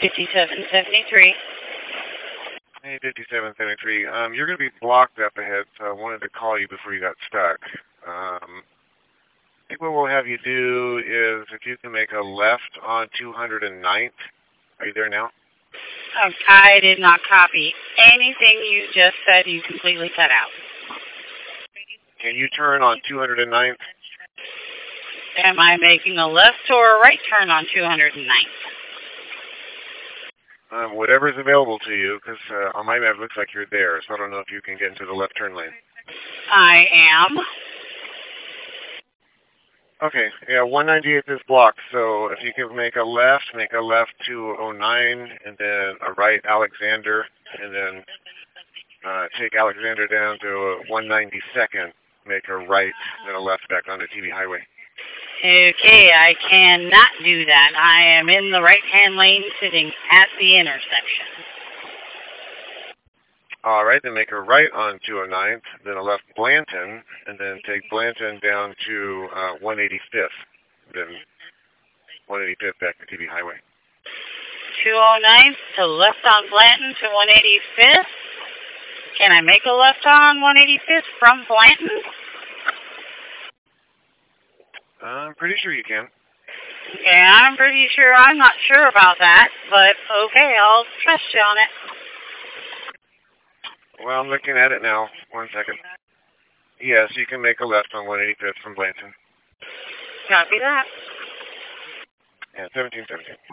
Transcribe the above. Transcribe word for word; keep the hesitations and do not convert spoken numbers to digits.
fifty-seven seventy-three. Hey, fifty-seven seventy-three. Um, you're going to be blocked up ahead, so I wanted to call you before you got stuck. Um, I think what we'll have you do is if you can make a left on two hundred ninth. Are you there now? Um, I did not copy anything you just said. You completely cut out. Can you turn on two hundred ninth? Am I making a left or a right turn on two hundred ninth? Um, whatever's available to you, because uh, on my map it looks like you're there, so I don't know if you can get into the left turn lane. I am. Okay, yeah, one ninety-eighth is blocked, so if you can make a left, make a left two oh nine, and then a right Alexander, and then uh, take Alexander down to one ninety-second, make a right, then a left back onto T V Highway. Okay, I cannot do that. I am in the right-hand lane sitting at the intersection. All right, then make a right on two oh ninth, then a left Blanton, and then take Blanton down to uh, one eighty-fifth, then one eighty-fifth back to T V Highway. two oh ninth to left on Blanton to one eighty-fifth. Can I make a left on one eighty-fifth from Blanton? I'm pretty sure you can. Okay, I'm pretty sure. I'm not sure about that, but okay, I'll trust you on it. Well, I'm looking at it now. One second. Yes, you can make a left on one eighty-fifth from Blanton. Copy that. Yeah, seventeen seventeen.